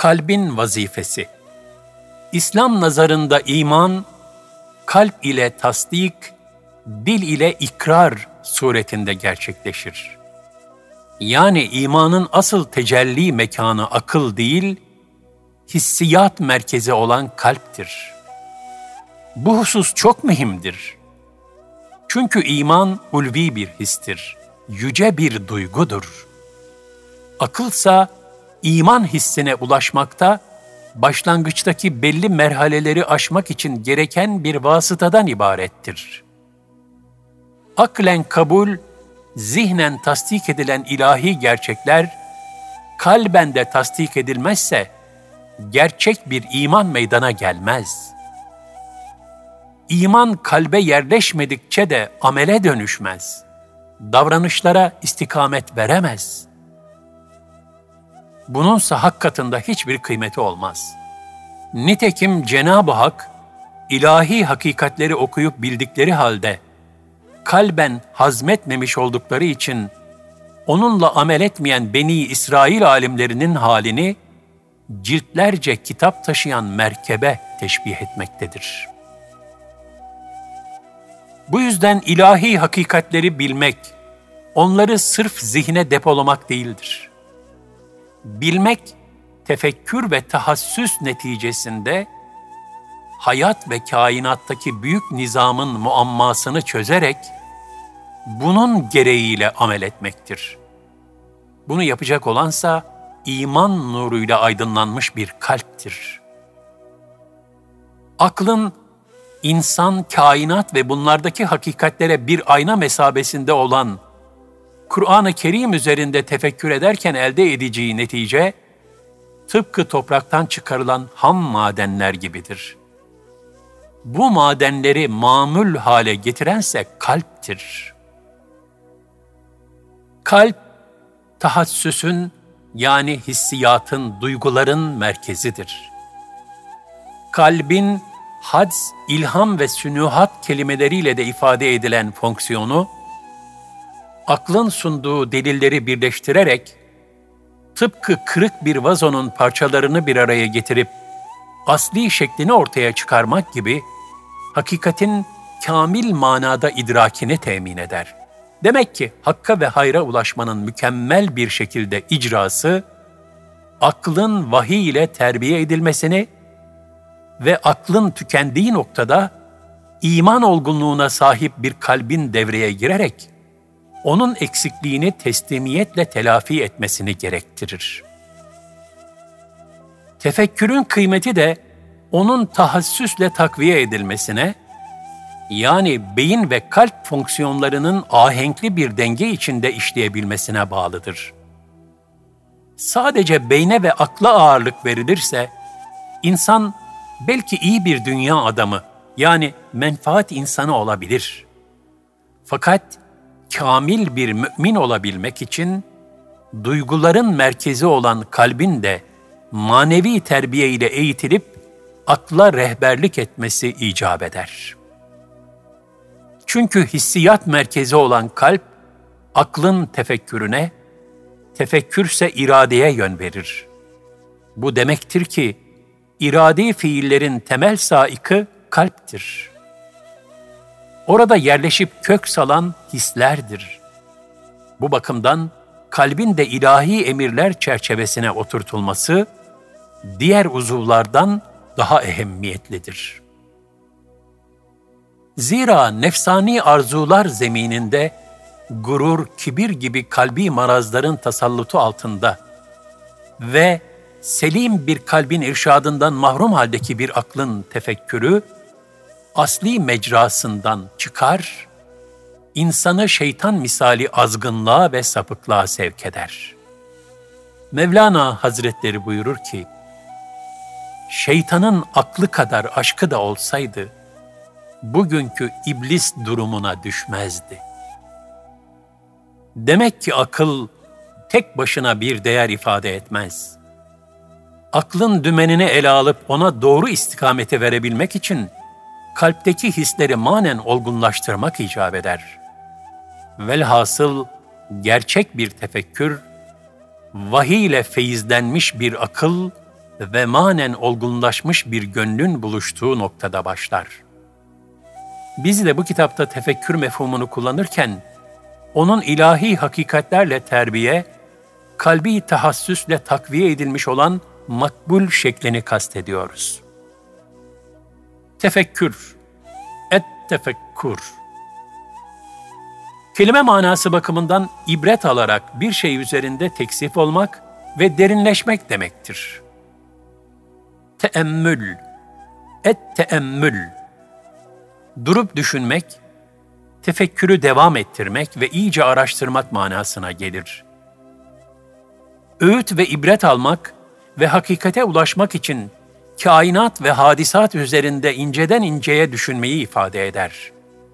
Kalbin vazifesi. İslam nazarında iman, kalp ile tasdik, dil ile ikrar suretinde gerçekleşir. Yani imanın asıl tecelli mekanı akıl değil, hissiyat merkezi olan kalptir. Bu husus çok mühimdir. Çünkü iman ulvi bir histir, yüce bir duygudur. Akılsa iman hissine ulaşmakta, başlangıçtaki belli merhaleleri aşmak için gereken bir vasıtadan ibarettir. Aklen kabul, zihnen tasdik edilen ilahi gerçekler, kalben de tasdik edilmezse, gerçek bir iman meydana gelmez. İman kalbe yerleşmedikçe de amele dönüşmez. Davranışlara istikamet veremez. Bununsa hak katında hiçbir kıymeti olmaz. Nitekim Cenab-ı Hak, ilahi hakikatleri okuyup bildikleri halde, kalben hazmetmemiş oldukları için, onunla amel etmeyen Beni İsrail alimlerinin halini, ciltlerce kitap taşıyan merkebe teşbih etmektedir. Bu yüzden ilahi hakikatleri bilmek, onları sırf zihne depolamak değildir. Bilmek, tefekkür ve tahassüs neticesinde, hayat ve kainattaki büyük nizamın muammasını çözerek, bunun gereğiyle amel etmektir. Bunu yapacak olansa, iman nuruyla aydınlanmış bir kalptir. Aklın, insan, kainat ve bunlardaki hakikatlere bir ayna mesabesinde olan, Kur'an-ı Kerim üzerinde tefekkür ederken elde edeceği netice, tıpkı topraktan çıkarılan ham madenler gibidir. Bu madenleri mamul hale getirense kalptir. Kalp, tahassüsün yani hissiyatın, duyguların merkezidir. Kalbin hadz, ilham ve sünuhat kelimeleriyle de ifade edilen fonksiyonu, aklın sunduğu delilleri birleştirerek, tıpkı kırık bir vazonun parçalarını bir araya getirip, asli şeklini ortaya çıkarmak gibi, hakikatin kamil manada idrakini temin eder. Demek ki hakka ve hayra ulaşmanın mükemmel bir şekilde icrası, aklın vahiy ile terbiye edilmesini ve aklın tükendiği noktada iman olgunluğuna sahip bir kalbin devreye girerek, onun eksikliğini teslimiyetle telafi etmesini gerektirir. Tefekkürün kıymeti de onun tahassüsle takviye edilmesine, yani beyin ve kalp fonksiyonlarının ahenkli bir denge içinde işleyebilmesine bağlıdır. Sadece beyne ve akla ağırlık verilirse, insan belki iyi bir dünya adamı, yani menfaat insanı olabilir. Fakat kamil bir mümin olabilmek için, duyguların merkezi olan kalbin de manevi terbiye ile eğitilip, akla rehberlik etmesi icap eder. Çünkü hissiyat merkezi olan kalp, aklın tefekkürüne, tefekkürse iradeye yön verir. Bu demektir ki, iradi fiillerin temel saikı kalptir. Orada yerleşip kök salan hislerdir. Bu bakımdan kalbin de ilahi emirler çerçevesine oturtulması, diğer uzuvlardan daha ehemmiyetlidir. Zira nefsani arzular zemininde, gurur, kibir gibi kalbi marazların tasallutu altında ve selim bir kalbin irşadından mahrum haldeki bir aklın tefekkürü, asli mecrasından çıkar, insanı şeytan misali azgınlığa ve sapıklığa sevk eder. Mevlana Hazretleri buyurur ki, şeytanın aklı kadar aşkı da olsaydı, bugünkü iblis durumuna düşmezdi. Demek ki akıl tek başına bir değer ifade etmez. Aklın dümenini ele alıp ona doğru istikameti verebilmek için, kalpteki hisleri manen olgunlaştırmak icap eder. Velhasıl gerçek bir tefekkür, vahiy ile feyizlenmiş bir akıl, ve manen olgunlaşmış bir gönlün buluştuğu noktada başlar. Biz de bu kitapta tefekkür mefhumunu kullanırken, onun ilahi hakikatlerle terbiye, kalbi tahassüsle takviye edilmiş olan makbul şeklini kastediyoruz. Tefekkür, et-tefekkur. Kelime manası bakımından ibret alarak bir şey üzerinde teksif olmak ve derinleşmek demektir. Teemmül, et-teemmül. Durup düşünmek, tefekkürü devam ettirmek ve iyice araştırmak manasına gelir. Öğüt ve ibret almak ve hakikate ulaşmak için kainat ve hadisat üzerinde inceden inceye düşünmeyi ifade eder.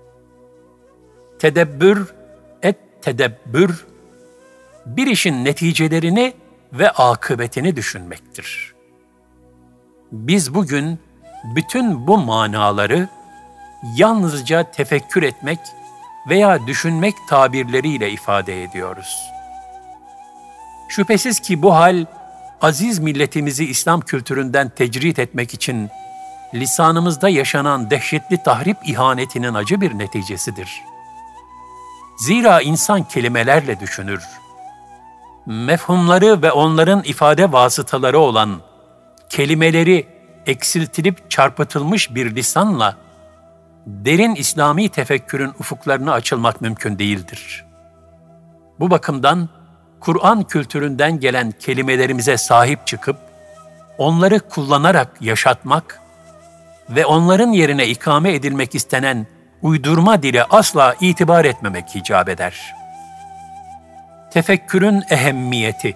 Tedebbür, et-tedebbür, bir işin neticelerini ve akıbetini düşünmektir. Biz bugün bütün bu manaları yalnızca tefekkür etmek veya düşünmek tabirleriyle ifade ediyoruz. Şüphesiz ki bu hal, aziz milletimizi İslam kültüründen tecrit etmek için lisanımızda yaşanan dehşetli tahrip ihanetinin acı bir neticesidir. Zira insan kelimelerle düşünür. Mefhumları ve onların ifade vasıtaları olan kelimeleri eksiltilip çarpıtılmış bir lisanla derin İslami tefekkürün ufuklarına açılmak mümkün değildir. Bu bakımdan Kur'an kültüründen gelen kelimelerimize sahip çıkıp, onları kullanarak yaşatmak ve onların yerine ikame edilmek istenen uydurma dile asla itibar etmemek icap eder. Tefekkürün ehemmiyeti.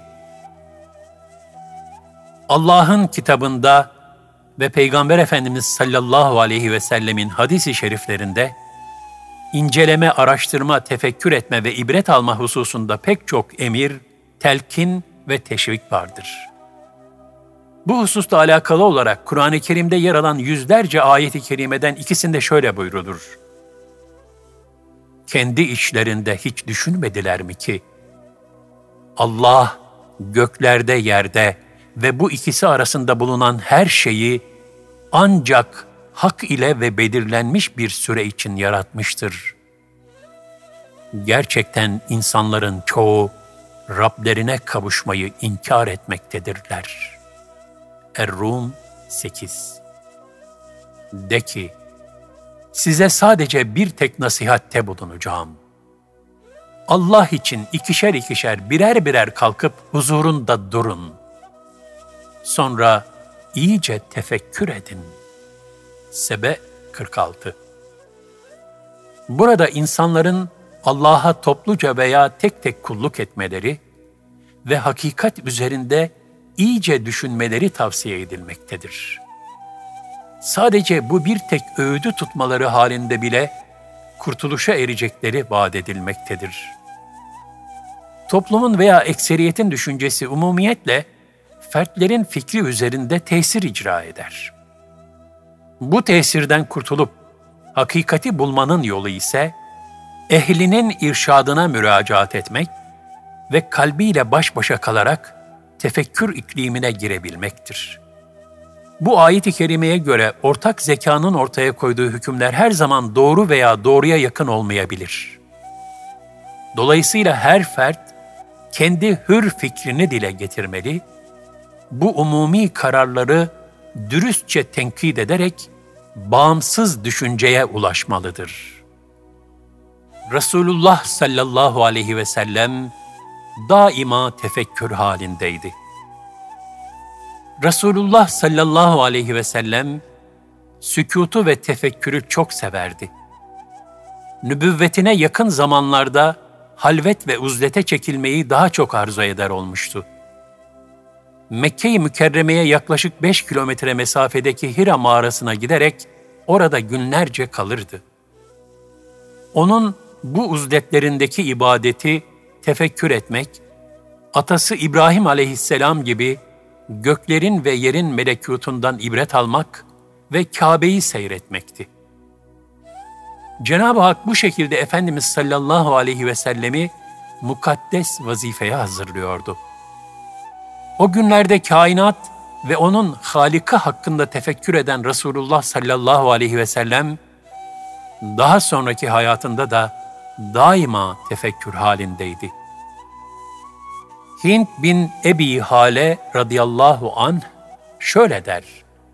Allah'ın kitabında ve Peygamber Efendimiz sallallahu aleyhi ve sellemin hadis-i şeriflerinde inceleme, araştırma, tefekkür etme ve ibret alma hususunda pek çok emir, telkin ve teşvik vardır. Bu hususla alakalı olarak Kur'an-ı Kerim'de yer alan yüzlerce ayet-i kerimeden ikisinde şöyle buyrulur: kendi içlerinde hiç düşünmediler mi ki Allah göklerde, yerde ve bu ikisi arasında bulunan her şeyi ancak hak ile ve belirlenmiş bir süre için yaratmıştır. Gerçekten insanların çoğu Rablerine kavuşmayı inkar etmektedirler. Er-Rum 8. De ki, size sadece bir tek nasihatte bulunacağım. Allah için ikişer ikişer birer birer kalkıp huzurunda durun. Sonra iyice tefekkür edin. Sebe 46. Burada insanların Allah'a topluca veya tek tek kulluk etmeleri ve hakikat üzerinde iyice düşünmeleri tavsiye edilmektedir. Sadece bu bir tek öğüdü tutmaları halinde bile kurtuluşa erecekleri vaat edilmektedir. Toplumun veya ekseriyetin düşüncesi umumiyetle fertlerin fikri üzerinde tesir icra eder. Bu tesirden kurtulup hakikati bulmanın yolu ise ehlinin irşadına müracaat etmek ve kalbiyle baş başa kalarak tefekkür iklimine girebilmektir. Bu ayet-i kerimeye göre ortak zekanın ortaya koyduğu hükümler her zaman doğru veya doğruya yakın olmayabilir. Dolayısıyla her fert kendi hür fikrini dile getirmeli, bu umumi kararları dürüstçe tenkit ederek bağımsız düşünceye ulaşmalıdır. Resulullah sallallahu aleyhi ve sellem daima tefekkür halindeydi. Resulullah sallallahu aleyhi ve sellem sükûtu ve tefekkürü çok severdi. Nübüvvetine yakın zamanlarda halvet ve uzlete çekilmeyi daha çok arzu eder olmuştu. Mekke-i Mükerreme'ye yaklaşık 5 kilometre mesafedeki Hira mağarasına giderek orada günlerce kalırdı. Onun bu uzletlerindeki ibadeti tefekkür etmek, atası İbrahim aleyhisselam gibi göklerin ve yerin melekutundan ibret almak ve Kabe'yi seyretmekti. Cenab-ı Hak bu şekilde Efendimiz sallallahu aleyhi ve sellemi mukaddes vazifeye hazırlıyordu. O günlerde kainat ve onun Halik'i hakkında tefekkür eden Resulullah sallallahu aleyhi ve sellem, daha sonraki hayatında da daima tefekkür halindeydi. Hint bin Ebi Hale radıyallahu anh şöyle der: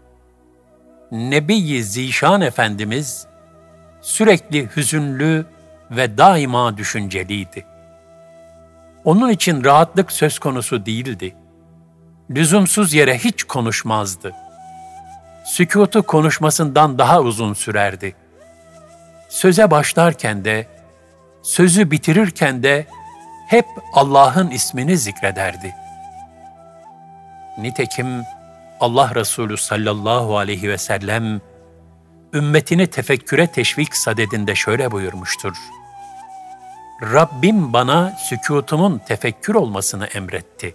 Nebi-i Zişan Efendimiz sürekli hüzünlü ve daima düşünceliydi. Onun için rahatlık söz konusu değildi. Lüzumsuz yere hiç konuşmazdı. Sükûtu konuşmasından daha uzun sürerdi. Söze başlarken de, sözü bitirirken de hep Allah'ın ismini zikrederdi. Nitekim Allah Resulü sallallahu aleyhi ve sellem, ümmetini tefekküre teşvik sadedinde şöyle buyurmuştur: Rabbim bana sükûtumun tefekkür olmasını emretti.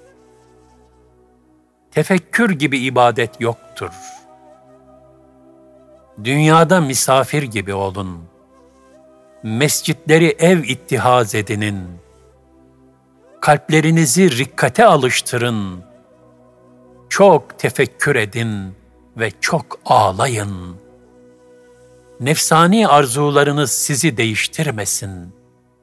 Tefekkür gibi ibadet yoktur. Dünyada misafir gibi olun. Mescitleri ev ittihaz edinin. Kalplerinizi rikkate alıştırın. Çok tefekkür edin ve çok ağlayın. Nefsani arzularınız sizi değiştirmesin.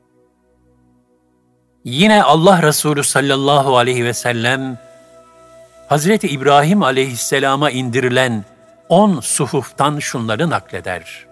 Yine Allah Resulü sallallahu aleyhi ve sellem, Hazreti İbrahim aleyhisselama indirilen 10 suhuftan şunları nakleder: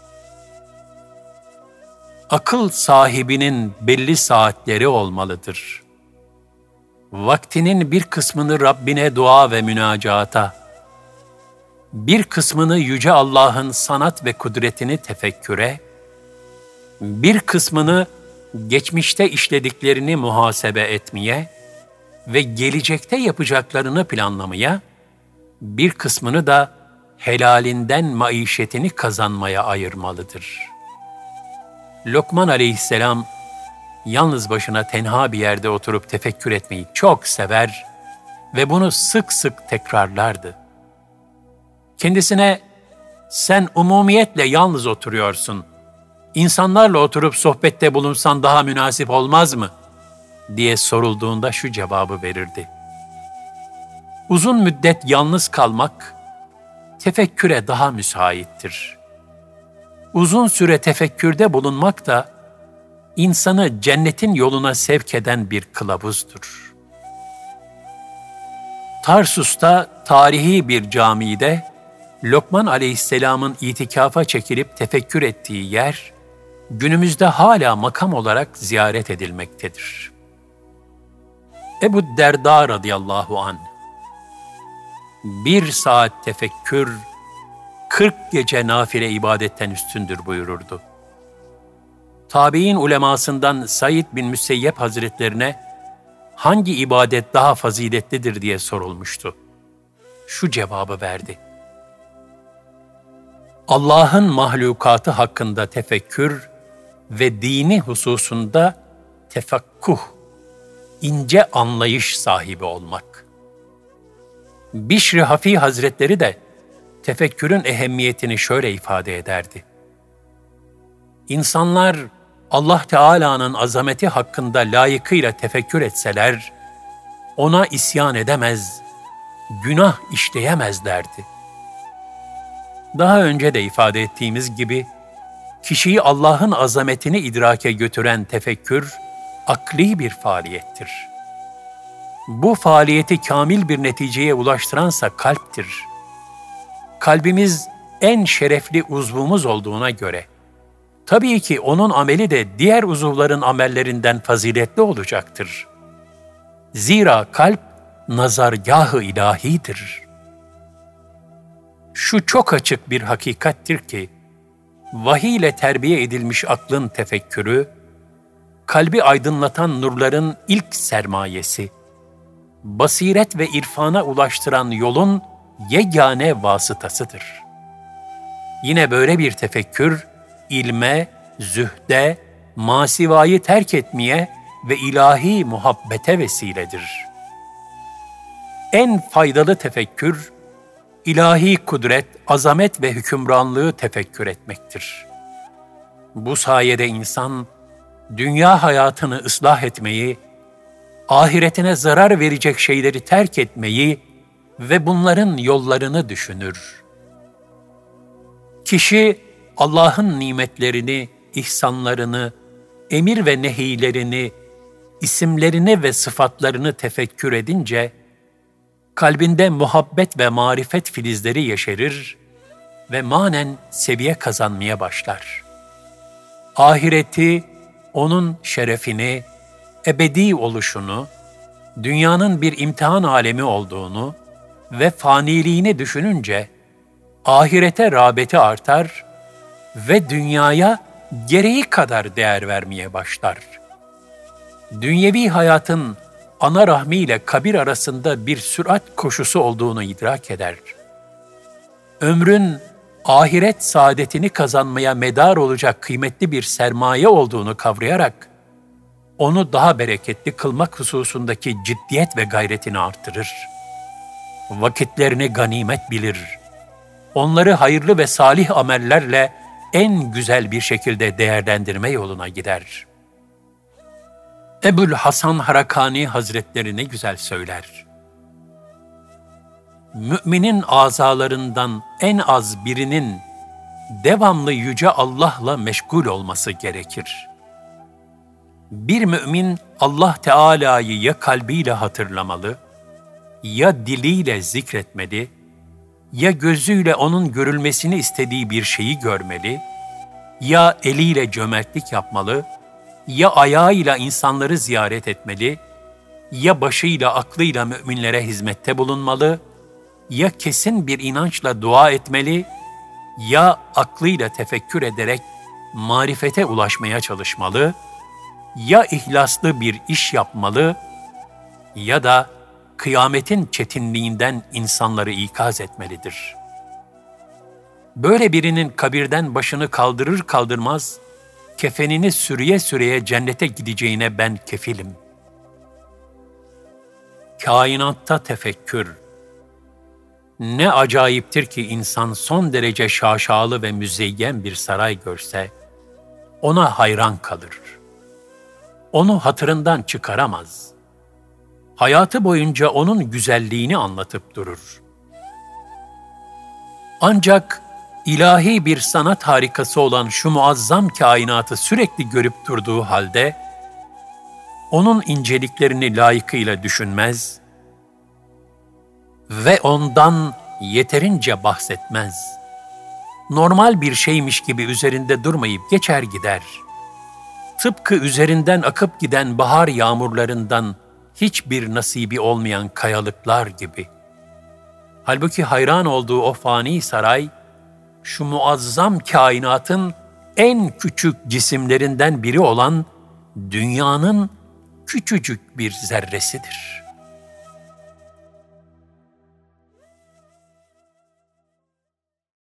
Akıl sahibinin belli saatleri olmalıdır. Vaktinin bir kısmını Rabbine dua ve münacata, bir kısmını Yüce Allah'ın sanat ve kudretini tefekküre, bir kısmını geçmişte işlediklerini muhasebe etmeye ve gelecekte yapacaklarını planlamaya, bir kısmını da helalinden maişetini kazanmaya ayırmalıdır. Lokman aleyhisselam, yalnız başına tenha bir yerde oturup tefekkür etmeyi çok sever ve bunu sık sık tekrarlardı. Kendisine, sen umumiyetle yalnız oturuyorsun, İnsanlarla oturup sohbette bulunsan daha münasip olmaz mı? Diye sorulduğunda şu cevabı verirdi: Uzun müddet yalnız kalmak, tefekküre daha müsaittir. Uzun süre tefekkürde bulunmak da, insanı cennetin yoluna sevk eden bir kılavuzdur. Tarsus'ta tarihi bir camide, Lokman aleyhisselamın itikafa çekilip tefekkür ettiği yer, günümüzde hala makam olarak ziyaret edilmektedir. Ebu Derda radıyallahu anh, 1 saat tefekkür, 40 gece nafile ibadetten üstündür buyururdu. Tabi'in ulemasından Said bin Müseyyep Hazretlerine hangi ibadet daha faziletlidir diye sorulmuştu. Şu cevabı verdi: Allah'ın mahlukatı hakkında tefekkür ve dini hususunda tefakkuh, ince anlayış sahibi olmak. Bişr-i Hafi Hazretleri de tefekkürün ehemmiyetini şöyle ifade ederdi: İnsanlar Allah Teala'nın azameti hakkında layıkıyla tefekkür etseler, ona isyan edemez, günah işleyemezlerdi. Daha önce de ifade ettiğimiz gibi, kişiyi Allah'ın azametini idrake götüren tefekkür, akli bir faaliyettir. Bu faaliyeti kamil bir neticeye ulaştıransa kalptir. Kalbimiz en şerefli uzvumuz olduğuna göre, tabii ki onun ameli de diğer uzuvların amellerinden faziletli olacaktır. Zira kalp nazargâh-ı ilahidir. Şu çok açık bir hakikattir ki, vahiy ile terbiye edilmiş aklın tefekkürü, kalbi aydınlatan nurların ilk sermayesi, basiret ve irfana ulaştıran yolun yegane vasıtasıdır. Yine böyle bir tefekkür, ilme, zühde, masivayı terk etmeye ve ilahi muhabbete vesiledir. En faydalı tefekkür, ilahi kudret, azamet ve hükümranlığı tefekkür etmektir. Bu sayede insan, dünya hayatını ıslah etmeyi, ahiretine zarar verecek şeyleri terk etmeyi ve bunların yollarını düşünür. Kişi Allah'ın nimetlerini, ihsanlarını, emir ve nehilerini, isimlerini ve sıfatlarını tefekkür edince, kalbinde muhabbet ve marifet filizleri yeşerir ve manen seviye kazanmaya başlar. Ahireti, onun şerefini, ebedi oluşunu, dünyanın bir imtihan alemi olduğunu ve faniliğini düşününce, ahirete rağbeti artar ve dünyaya gereği kadar değer vermeye başlar. Dünyevi hayatın ana rahmi ile kabir arasında bir sürat koşusu olduğunu idrak eder. Ömrün ahiret saadetini kazanmaya medar olacak kıymetli bir sermaye olduğunu kavrayarak, onu daha bereketli kılmak hususundaki ciddiyet ve gayretini artırır. Vakitlerini ganimet bilir. Onları hayırlı ve salih amellerle en güzel bir şekilde değerlendirme yoluna gider. Ebul Hasan Harakani Hazretleri ne güzel söyler. Müminin azalarından en az birinin devamlı Yüce Allah'la meşgul olması gerekir. Bir mümin Allah Teala'yı ya kalbiyle hatırlamalı, ya diliyle zikretmeli, ya gözüyle onun görülmesini istediği bir şeyi görmeli, ya eliyle cömertlik yapmalı, ya ayağıyla insanları ziyaret etmeli, ya başıyla aklıyla müminlere hizmette bulunmalı, ya kesin bir inançla dua etmeli, ya aklıyla tefekkür ederek marifete ulaşmaya çalışmalı, ya ihlaslı bir iş yapmalı, ya da kıyametin çetinliğinden insanları ikaz etmelidir. Böyle birinin kabirden başını kaldırır kaldırmaz, kefenini sürüye sürüye cennete gideceğine ben kefilim. Kainatta tefekkür. Ne acayiptir ki insan son derece şaşalı ve müzeyyen bir saray görse, ona hayran kalır. Onu hatırından çıkaramaz. Hayatı boyunca onun güzelliğini anlatıp durur. Ancak ilahi bir sanat harikası olan şu muazzam kainatı sürekli görüp durduğu halde, onun inceliklerini layıkıyla düşünmez ve ondan yeterince bahsetmez. Normal bir şeymiş gibi üzerinde durmayıp geçer gider. Tıpkı üzerinden akıp giden bahar yağmurlarından hiçbir nasibi olmayan kayalıklar gibi. Halbuki hayran olduğu o fani saray, şu muazzam kainatın en küçük cisimlerinden biri olan dünyanın küçücük bir zerresidir.